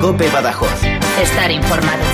COPE Badajoz. Estar informado.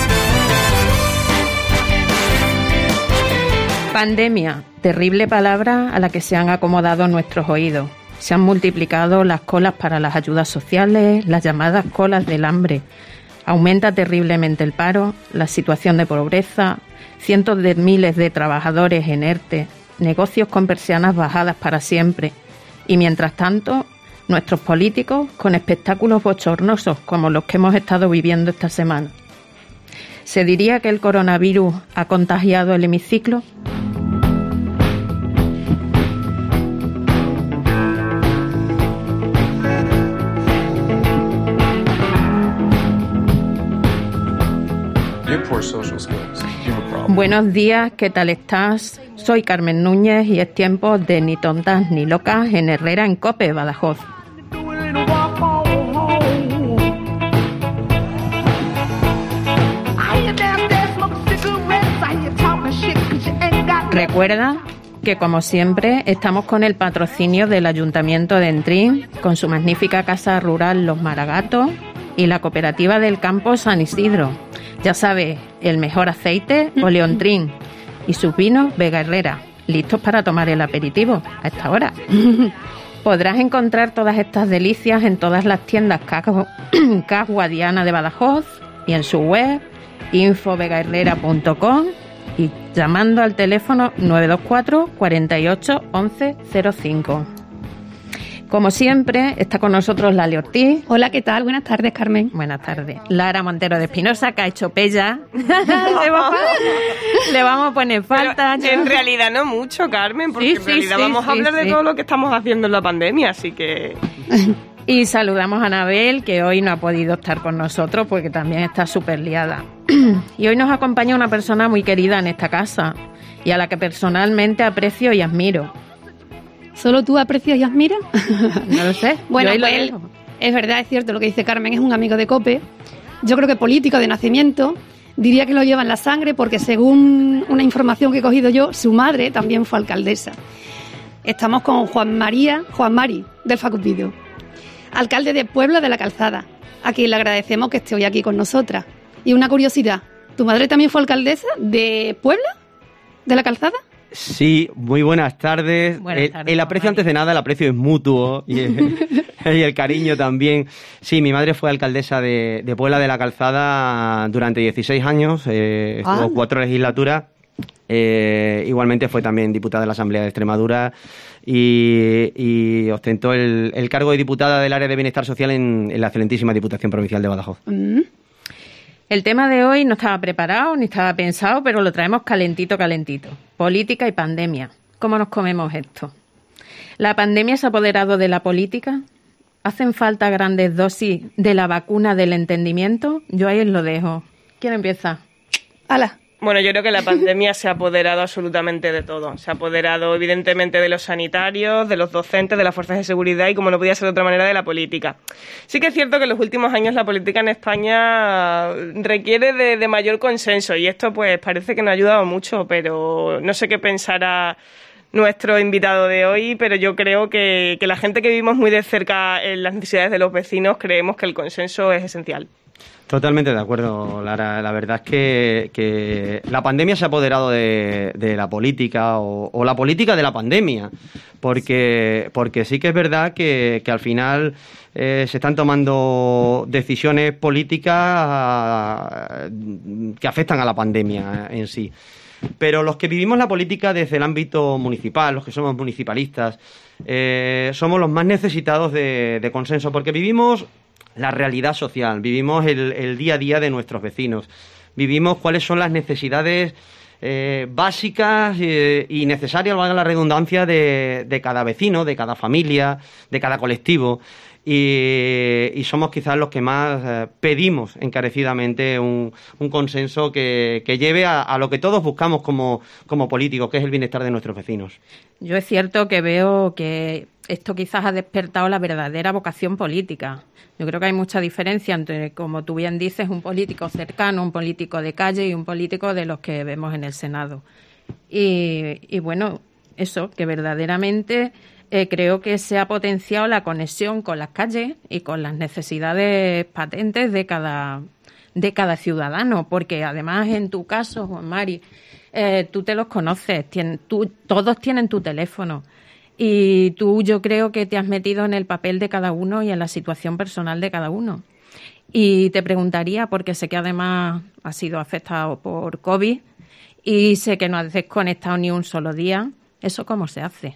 Pandemia, terrible palabra a la que se han acomodado nuestros oídos. Se han multiplicado las colas para las ayudas sociales, las llamadas colas del hambre. Aumenta terriblemente el paro, la situación de pobreza, cientos de miles de trabajadores en ERTE, negocios con persianas bajadas para siempre. Y mientras tanto, nuestros políticos con espectáculos bochornosos como los que hemos estado viviendo esta semana. ¿Se diría que el coronavirus ha contagiado el hemiciclo? Buenos días, ¿qué tal estás? Soy Carmen Núñez y es tiempo de Ni tontas ni locas en Herrera en COPE Badajoz. Recuerda que, como siempre, estamos con el patrocinio del Ayuntamiento de Entrín, con su magnífica casa rural Los Maragatos y la cooperativa del campo San Isidro. Ya sabes, el mejor aceite, Oleontrín, y sus vinos Vega Herrera, listos para tomar el aperitivo a esta hora. Podrás encontrar todas estas delicias en todas las tiendas CAS Guadiana de Badajoz y en su web infovegaherrera.com y llamando al teléfono 924 48 11 05. Como siempre, está con nosotros Lali Ortiz. Hola, ¿qué tal? Buenas tardes, Carmen. Buenas tardes. Lara Montero de Espinosa, que ha hecho pella. Le vamos a poner falta. En realidad no mucho, Carmen, porque en realidad vamos a hablar de todo lo que estamos haciendo en la pandemia, así que... Y saludamos a Anabel, que hoy no ha podido estar con nosotros porque también está súper liada. Y hoy nos acompaña una persona muy querida en esta casa y a la que personalmente aprecio y admiro. ¿Solo tú aprecias y admiras? No lo sé. Bueno, pues es verdad, es cierto lo que dice Carmen, es un amigo de COPE. Yo creo que político de nacimiento, diría que lo lleva en la sangre porque según una información que he cogido yo, su madre también fue alcaldesa. Estamos con Juan Mari del Facupido, alcalde de Puebla de la Calzada, a quien le agradecemos que esté hoy aquí con nosotras. Y una curiosidad, ¿tu madre también fue alcaldesa de Puebla, de la Calzada? Sí, muy buenas tardes. El aprecio, antes de nada, el aprecio es mutuo y el cariño también. Sí, mi madre fue alcaldesa de Puebla de la Calzada durante 16 años, estuvo 4 legislaturas. Igualmente fue también diputada de la Asamblea de Extremadura y ostentó el cargo de diputada del área de bienestar social en la excelentísima Diputación Provincial de Badajoz. El tema de hoy no estaba preparado ni estaba pensado, pero lo traemos calentito. Política y pandemia. ¿Cómo nos comemos esto? ¿La pandemia se ha apoderado de la política? ¿Hacen falta grandes dosis de la vacuna del entendimiento? Yo ahí os lo dejo. ¿Quién empieza? ¡Hala! Bueno, yo creo que la pandemia se ha apoderado absolutamente de todo. Se ha apoderado, evidentemente, de los sanitarios, de los docentes, de las fuerzas de seguridad y, como no podía ser de otra manera, de la política. Sí que es cierto que en los últimos años la política en España requiere de mayor consenso y esto pues parece que nos ha ayudado mucho, pero no sé qué pensará nuestro invitado de hoy, pero yo creo que la gente que vivimos muy de cerca en las necesidades de los vecinos creemos que el consenso es esencial. Totalmente de acuerdo, Lara. La verdad es que la pandemia se ha apoderado de la política o la política de la pandemia, porque sí que es verdad que al final se están tomando decisiones políticas que afectan a la pandemia en sí. Pero los que vivimos la política desde el ámbito municipal, los que somos municipalistas, somos los más necesitados de consenso, porque vivimos la realidad social, vivimos el día a día de nuestros vecinos, vivimos cuáles son las necesidades básicas y necesarias, valga la redundancia, de cada vecino, de cada familia, de cada colectivo. Y somos quizás los que más pedimos encarecidamente un consenso que lleve a lo que todos buscamos como políticos, que es el bienestar de nuestros vecinos. Yo es cierto que veo que esto quizás ha despertado la verdadera vocación política. Yo creo que hay mucha diferencia entre, como tú bien dices, un político cercano, un político de calle y un político de los que vemos en el Senado. Y bueno, eso, que verdaderamente creo que se ha potenciado la conexión con las calles y con las necesidades patentes de cada ciudadano, porque además en tu caso, Juan Mari, tú te los conoces, todos tienen tu teléfono y tú, yo creo que te has metido en el papel de cada uno y en la situación personal de cada uno. Y te preguntaría, porque sé que además has sido afectado por COVID y sé que no has desconectado ni un solo día, ¿eso cómo se hace?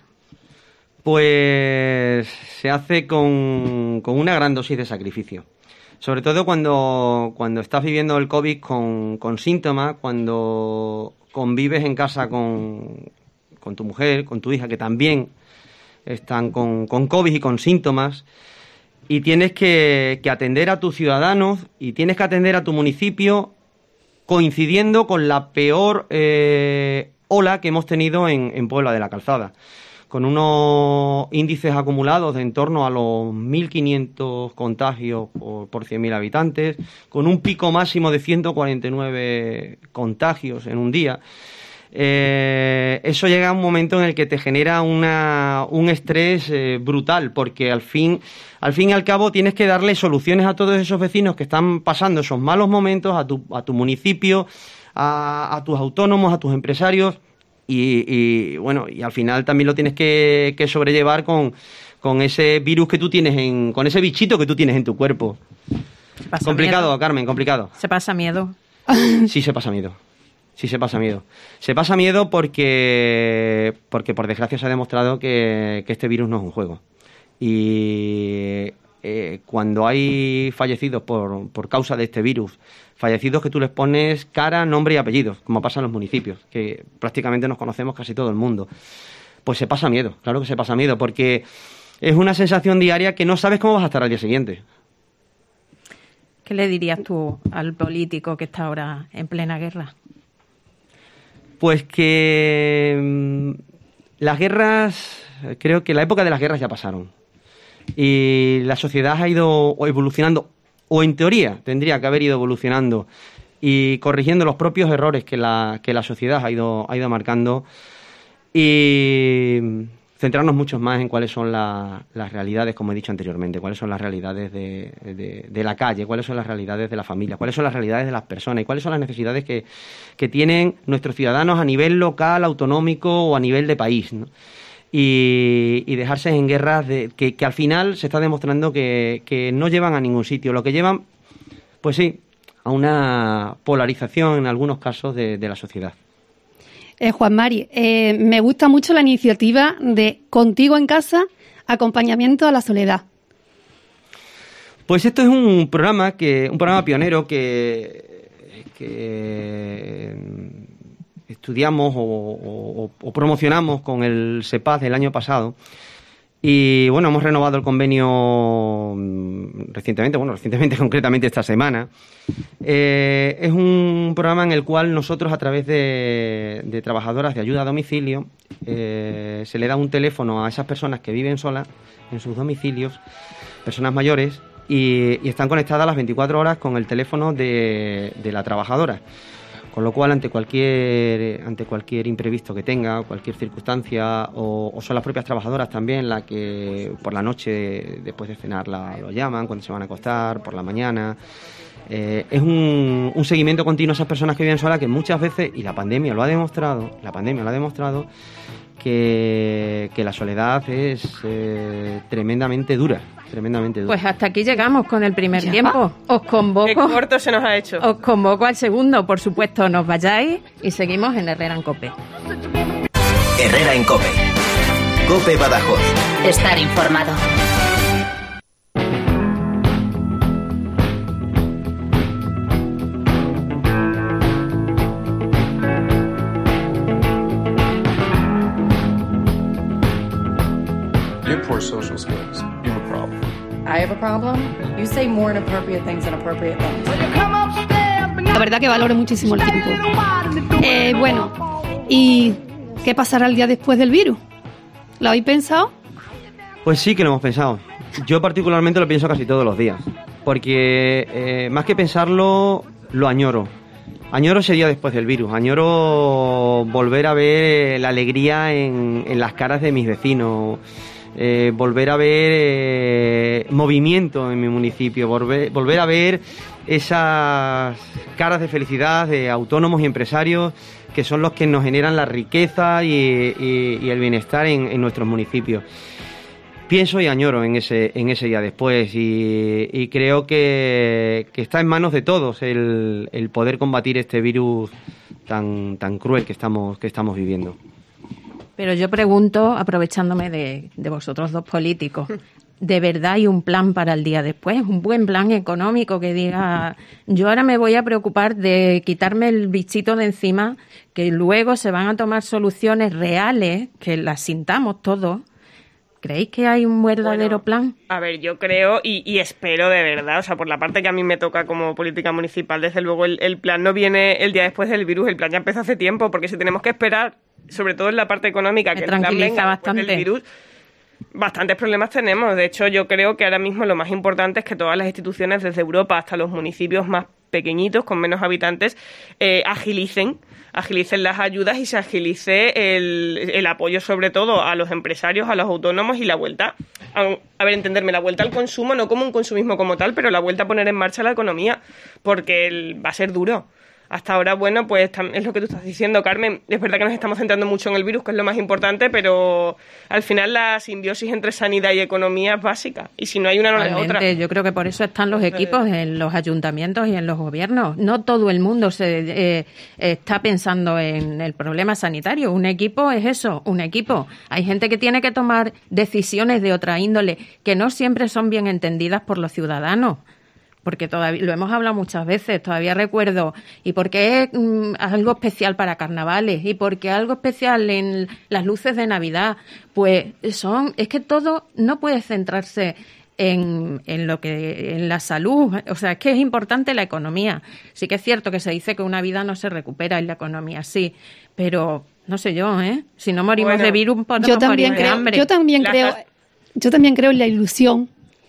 Pues se hace con una gran dosis de sacrificio. Sobre todo cuando estás viviendo el COVID con síntomas, cuando convives en casa con tu mujer, con tu hija, que también están con COVID y con síntomas, y tienes que atender a tus ciudadanos y tienes que atender a tu municipio coincidiendo con la peor ola que hemos tenido en Puebla de la Calzada, con unos índices acumulados de en torno a los 1.500 contagios por 100.000 habitantes, con un pico máximo de 149 contagios en un día. Eso llega a un momento en el que te genera un estrés brutal, porque al fin y al cabo tienes que darle soluciones a todos esos vecinos que están pasando esos malos momentos, a tu municipio, a tus autónomos, a tus empresarios, y bueno, y al final también lo tienes que sobrellevar con ese virus que tú tienes con ese bichito que tú tienes en tu cuerpo. Complicado, miedo. Carmen, complicado. ¿Se pasa miedo? Sí, se pasa miedo. Sí, se pasa miedo. Se pasa miedo porque por desgracia se ha demostrado que este virus no es un juego. Y cuando hay fallecidos por causa de este virus, fallecidos que tú les pones cara, nombre y apellidos, como pasa en los municipios, que prácticamente nos conocemos casi todo el mundo, pues se pasa miedo, claro que se pasa miedo, porque es una sensación diaria que no sabes cómo vas a estar al día siguiente. ¿Qué le dirías tú al político que está ahora en plena guerra? Pues que las guerras, creo que la época de las guerras ya pasaron. Y la sociedad ha ido evolucionando, o en teoría tendría que haber ido evolucionando y corrigiendo los propios errores que la sociedad ha ido marcando, y centrarnos mucho más en cuáles son las realidades, como he dicho anteriormente, cuáles son las realidades de la calle, cuáles son las realidades de la familia, cuáles son las realidades de las personas y cuáles son las necesidades que tienen nuestros ciudadanos a nivel local, autonómico o a nivel de país, ¿no? Y dejarse en guerras que al final se está demostrando que no llevan a ningún sitio. Lo que llevan, pues sí, a una polarización en algunos casos de la sociedad. Juan Mari, me gusta mucho la iniciativa de Contigo en Casa, acompañamiento a la soledad. Pues esto es un programa pionero que estudiamos o promocionamos con el SEPAZ del año pasado. Y bueno, hemos renovado el convenio recientemente, concretamente esta semana. Es un programa en el cual nosotros, a través de trabajadoras de ayuda a domicilio, se le da un teléfono a esas personas que viven solas en sus domicilios, personas mayores, y están conectadas las 24 horas con el teléfono de la trabajadora. Con lo cual, ante cualquier imprevisto que tenga, cualquier circunstancia, o son las propias trabajadoras también las que por la noche, después de cenar, lo llaman, cuando se van a acostar, por la mañana. Es un seguimiento continuo a esas personas que viven solas, que muchas veces, y la pandemia lo ha demostrado, que la soledad es tremendamente dura. Pues hasta aquí llegamos con el primer tiempo. Os convoco. Qué corto se nos ha hecho. Os convoco al segundo, por supuesto, no os vayáis, y seguimos en Herrera en COPE. Herrera en COPE. COPE Badajoz. Estar informado. Poor social skills. You have a problem. I have a problem? You say more inappropriate things than appropriate things. La verdad que valoro muchísimo el tiempo. Bueno, ¿y qué pasará el día después del virus? ¿Lo habéis pensado? Pues sí que lo hemos pensado. Yo particularmente lo pienso casi todos los días, porque más que pensarlo, lo añoro. Añoro ese día después del virus, añoro volver a ver la alegría en las caras de mis vecinos, volver a ver movimiento en mi municipio, volver a ver esas caras de felicidad de autónomos y empresarios que son los que nos generan la riqueza y el bienestar en nuestros municipios. Pienso y añoro en ese día después y creo que está en manos de todos el poder combatir este virus tan cruel que estamos viviendo. Pero yo pregunto, aprovechándome de vosotros dos políticos, ¿de verdad hay un plan para el día después? ¿Un buen plan económico que diga, yo ahora me voy a preocupar de quitarme el bichito de encima, que luego se van a tomar soluciones reales, que las sintamos todos? ¿Creéis que hay un verdadero plan? A ver, yo creo y espero de verdad, o sea, por la parte que a mí me toca como política municipal, desde luego el plan no viene el día después del virus, el plan ya empezó hace tiempo, porque si tenemos que esperar, sobre todo en la parte económica, que el plan venga después del virus, bastantes problemas tenemos. De hecho, yo creo que ahora mismo lo más importante es que todas las instituciones, desde Europa hasta los municipios más pequeñitos, con menos habitantes, agilicen las ayudas y se agilice el apoyo, sobre todo a los empresarios, a los autónomos y la vuelta, a ver, entenderme, la vuelta al consumo, no como un consumismo como tal, pero la vuelta a poner en marcha la economía, porque va a ser duro. Hasta ahora, bueno, pues es lo que tú estás diciendo, Carmen. Es verdad que nos estamos centrando mucho en el virus, que es lo más importante, pero al final la simbiosis entre sanidad y economía es básica. Y si no hay una, no hay otra. Yo creo que por eso están los equipos en los ayuntamientos y en los gobiernos. No todo el mundo está pensando en el problema sanitario. Un equipo es eso, un equipo. Hay gente que tiene que tomar decisiones de otra índole, que no siempre son bien entendidas por los ciudadanos. Porque todavía lo hemos hablado muchas veces, todavía recuerdo, y porque es algo especial para carnavales, y porque algo especial en las luces de Navidad, pues es que todo no puede centrarse en la salud, o sea, es que es importante la economía. Sí que es cierto que se dice que una vida no se recupera en la economía, sí, pero no sé yo, si no morimos de virus, podemos morir de hambre. Yo también creo en la ilusión,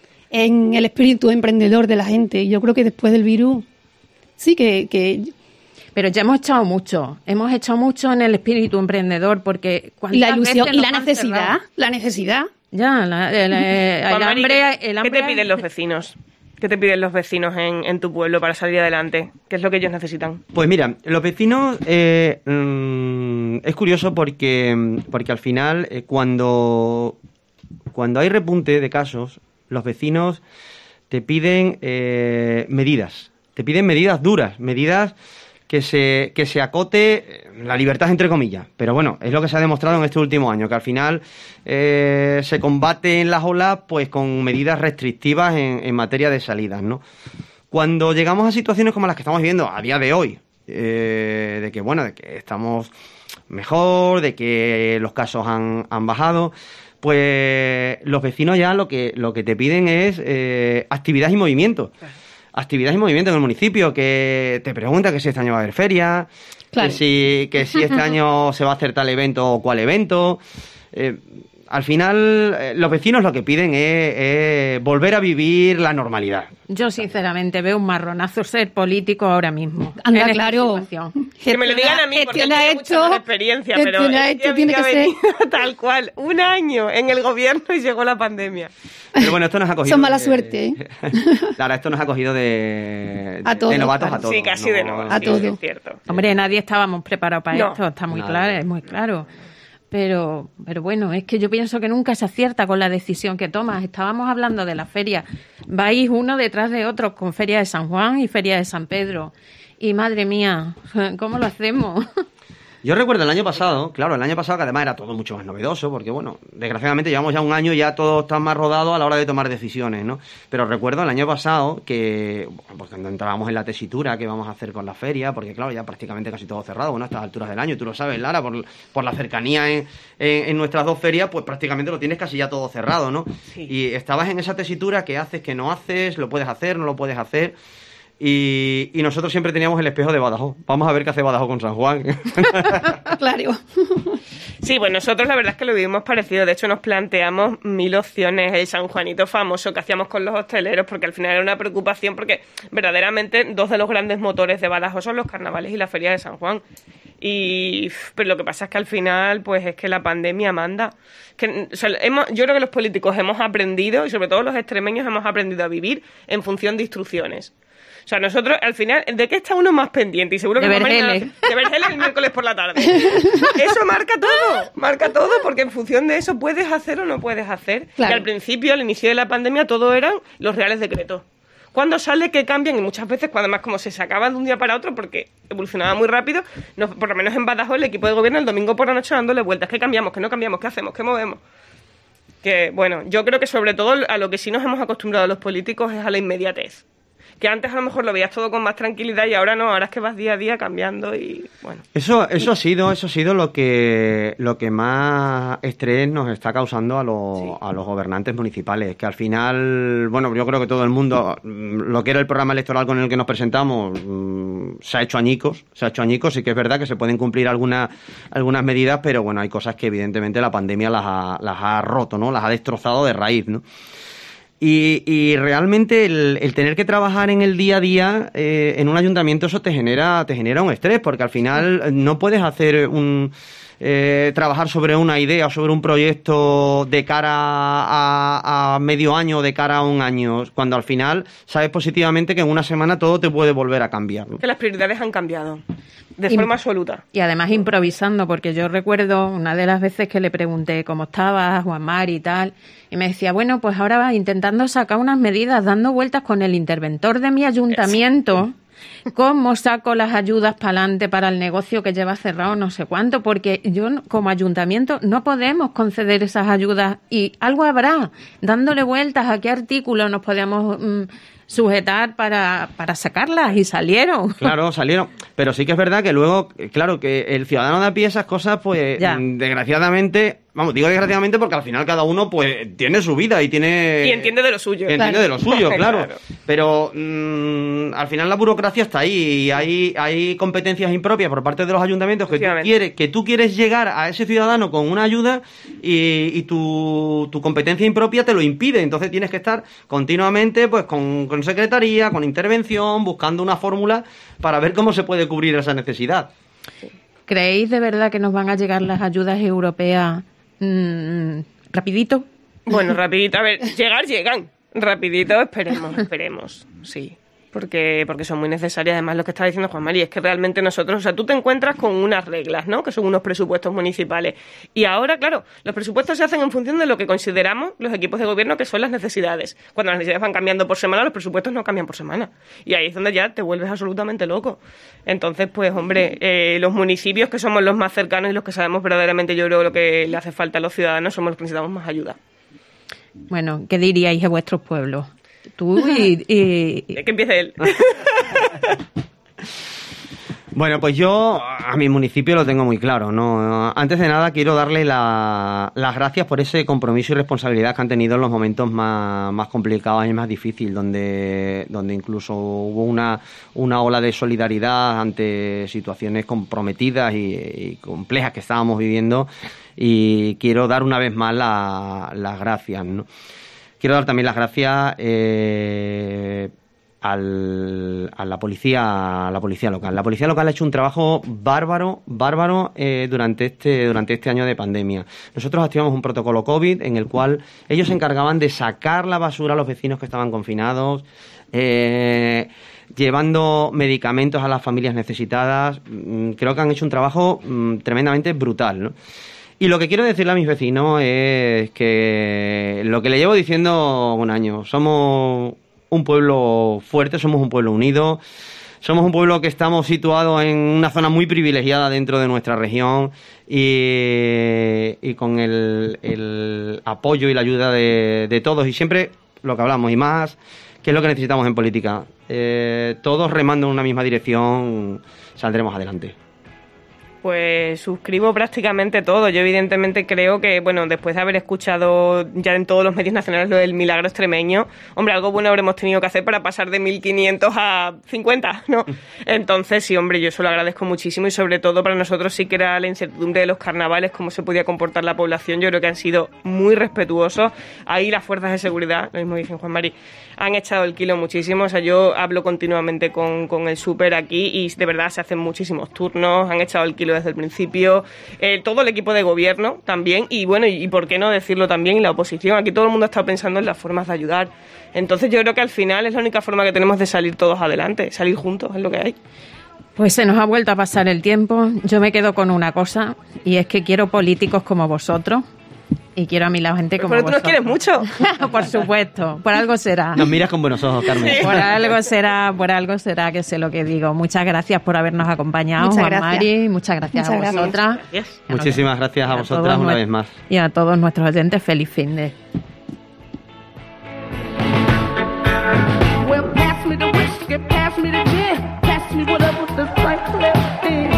en el espíritu emprendedor de la gente. Yo creo que después del virus sí que... Pero ya hemos echado mucho en el espíritu emprendedor, porque... Y la ilusión y la necesidad. Ya, el hambre... ¿Qué te piden los vecinos? ¿Qué te piden los vecinos en tu pueblo para salir adelante? ¿Qué es lo que ellos necesitan? Pues mira, los vecinos... es curioso porque al final, cuando hay repunte de casos, los vecinos te piden medidas duras, medidas que se acote la libertad entre comillas, pero bueno, es lo que se ha demostrado en este último año, que al final se combaten las olas pues con medidas restrictivas en materia de salidas, ¿no? Cuando llegamos a situaciones como las que estamos viviendo a día de hoy, de que estamos mejor, de que los casos han bajado, pues los vecinos ya lo que te piden es actividad y movimiento. Actividad y movimiento en el municipio, que te preguntan que si este año va a haber feria, claro, que si este año se va a hacer tal evento o cual evento. Al final, los vecinos lo que piden es volver a vivir la normalidad. Yo, sinceramente, veo un marronazo ser político ahora mismo. Anda, claro. Que me lo digan a mí, porque tengo mucha más experiencia, pero tiene que ser tal cual. Un año en el gobierno y llegó la pandemia. Pero bueno, esto nos ha cogido... Son mala suerte, Claro, esto nos ha cogido de novatos a todos. Sí, casi de novatos. A todos. Es cierto. Hombre, nadie estábamos preparados para esto, está muy claro, es muy claro. Pero bueno, es que yo pienso que nunca se acierta con la decisión que tomas. Estábamos hablando de la feria. Vais uno detrás de otro con Feria de San Juan y Feria de San Pedro. Y madre mía, ¿cómo lo hacemos? Yo recuerdo el año pasado, que además era todo mucho más novedoso, porque bueno, desgraciadamente llevamos ya un año y ya todo está más rodado a la hora de tomar decisiones, ¿no? Pero recuerdo el año pasado que, pues cuando entrábamos en la tesitura que vamos a hacer con la feria, porque claro, ya prácticamente casi todo cerrado, bueno, a estas alturas del año, tú lo sabes, Lara, por la cercanía en nuestras dos ferias, pues prácticamente lo tienes casi ya todo cerrado, ¿no? Sí. Y estabas en esa tesitura, ¿qué haces, qué no haces? ¿Lo puedes hacer, no lo puedes hacer? Y nosotros siempre teníamos el espejo de Badajoz. Vamos a ver qué hace Badajoz con San Juan. Claro. Sí, pues nosotros la verdad es que lo vivimos parecido. De hecho, nos planteamos 1000 opciones. El San Juanito famoso que hacíamos con los hosteleros, porque al final era una preocupación, porque verdaderamente dos de los grandes motores de Badajoz son los carnavales y la feria de San Juan. Pero lo que pasa es que al final, pues es que la pandemia manda. O sea, yo creo que los políticos hemos aprendido, y sobre todo los extremeños hemos aprendido a vivir en función de instrucciones. O sea, nosotros, al final, ¿de qué está uno más pendiente? Y seguro que de Vergeles el miércoles por la tarde. Eso marca todo, porque en función de eso puedes hacer o no puedes hacer. Claro. Y al principio, al inicio de la pandemia, todo eran los reales decretos. Cuando sale que cambian, y muchas veces, cuando además como se sacaban de un día para otro, porque evolucionaba muy rápido, por lo menos en Badajoz, el equipo de gobierno el domingo por la noche dándole vueltas. ¿Qué cambiamos? ¿Qué no cambiamos? ¿Qué hacemos? ¿Qué movemos? Que, bueno, yo creo que sobre todo a lo que sí nos hemos acostumbrado los políticos es a la inmediatez. Que antes a lo mejor lo veías todo con más tranquilidad y ahora no, ahora es que vas día a día cambiando y bueno. Eso ha sido lo que más estrés nos está causando a los gobernantes municipales, que al final, bueno, yo creo que todo el mundo, lo que era el programa electoral con el que nos presentamos, se ha hecho añicos, sí que es verdad que se pueden cumplir algunas medidas, pero bueno, hay cosas que evidentemente la pandemia las ha roto, ¿no? Las ha destrozado de raíz, ¿no? Y realmente el tener que trabajar en el día a día en un ayuntamiento, eso te genera un estrés, porque al final no puedes hacer trabajar sobre una idea o sobre un proyecto de cara a medio año o de cara a un año, cuando al final sabes positivamente que en una semana todo te puede volver a cambiar, ¿no? Que las prioridades han cambiado de forma absoluta. Y además improvisando, porque yo recuerdo una de las veces que le pregunté cómo estaba Juan Mari y tal, y me decía, bueno, pues ahora vas intentando sacar unas medidas, dando vueltas con el interventor de mi ayuntamiento, cómo saco las ayudas para adelante para el negocio que lleva cerrado no sé cuánto, porque yo como ayuntamiento no podemos conceder esas ayudas y algo habrá, dándole vueltas a qué artículo nos podemos sujetar para sacarlas, y salieron. Claro, salieron, pero sí que es verdad que luego, claro, que el ciudadano de a pie esas cosas, pues desgraciadamente, digo desgraciadamente porque al final cada uno pues tiene su vida y entiende de lo suyo. Claro. Pero al final la burocracia está ahí y hay competencias impropias por parte de los ayuntamientos que tú quieres llegar a ese ciudadano con una ayuda y tu competencia impropia te lo impide. Entonces tienes que estar continuamente pues con secretaría, con intervención, buscando una fórmula para ver cómo se puede cubrir esa necesidad. ¿Creéis de verdad que nos van a llegar las ayudas europeas rapidito? Bueno, rapidito, a ver, llegan. Rapidito, esperemos, sí. Porque son muy necesarias, además, lo que está diciendo Juan Mari, es que realmente nosotros, o sea, tú te encuentras con unas reglas, ¿no?, que son unos presupuestos municipales. Y ahora, claro, los presupuestos se hacen en función de lo que consideramos los equipos de gobierno que son las necesidades. Cuando las necesidades van cambiando por semana, los presupuestos no cambian por semana. Y ahí es donde ya te vuelves absolutamente loco. Entonces, pues, hombre, los municipios que somos los más cercanos y los que sabemos verdaderamente, yo creo, lo que le hace falta a los ciudadanos, somos los que necesitamos más ayuda. Bueno, ¿qué diríais de vuestros pueblos? Tú y... Que empiece él. Bueno, pues yo a mi municipio lo tengo muy claro, ¿no? Antes de nada quiero darle las gracias por ese compromiso y responsabilidad que han tenido en los momentos más complicados y más difíciles, donde incluso hubo una ola de solidaridad ante situaciones comprometidas y complejas que estábamos viviendo, y quiero dar una vez más las gracias, ¿no? Quiero dar también las gracias a la policía local. La policía local ha hecho un trabajo bárbaro durante este año de pandemia. Nosotros activamos un protocolo COVID en el cual ellos se encargaban de sacar la basura a los vecinos que estaban confinados, llevando medicamentos a las familias necesitadas. Creo que han hecho un trabajo tremendamente brutal, ¿no? Y lo que quiero decirle a mis vecinos es que lo que le llevo diciendo un año, somos un pueblo fuerte, somos un pueblo unido, somos un pueblo que estamos situados en una zona muy privilegiada dentro de nuestra región y con el apoyo y la ayuda de todos, y siempre lo que hablamos y más, que es lo que necesitamos en política. Todos remando en una misma dirección saldremos adelante. Pues suscribo prácticamente todo. Yo evidentemente creo que, bueno, después de haber escuchado ya en todos los medios nacionales lo del milagro extremeño, hombre, algo bueno habremos tenido que hacer para pasar de 1.500 a 50, ¿no? Entonces, sí, hombre, yo eso lo agradezco muchísimo, y sobre todo para nosotros sí que era la incertidumbre de los carnavales, cómo se podía comportar la población. Yo creo que han sido muy respetuosos. Ahí las fuerzas de seguridad, lo mismo dicen Juan Mari, han echado el kilo muchísimo. O sea, yo hablo continuamente con el súper aquí y de verdad se hacen muchísimos turnos, han echado el kilo decirlo desde el principio, todo el equipo de gobierno también, y bueno, y por qué no decirlo también, y la oposición. Aquí todo el mundo está pensando en las formas de ayudar. Entonces yo creo que al final es la única forma que tenemos de salir todos adelante, salir juntos, es lo que hay. Pues se nos ha vuelto a pasar el tiempo. Yo me quedo con una cosa, y es que quiero políticos como vosotros. Y quiero a mí la gente como Pero tú vosotros. nos quieres mucho. Por supuesto, por algo será. Nos miras con buenos ojos, Carmen. Sí. Por algo será que sé lo que digo. Muchas gracias por habernos acompañado, Muchas Juan gracias. Mari. Muchas gracias Muchas a gracias. vosotras. Gracias. Muchísimas gracias a Y vosotras todos una vez más. Y a todos nuestros oyentes, feliz fin de. Well, pass me the whiskey, pass me the gin, pass me whatever the Franklin is.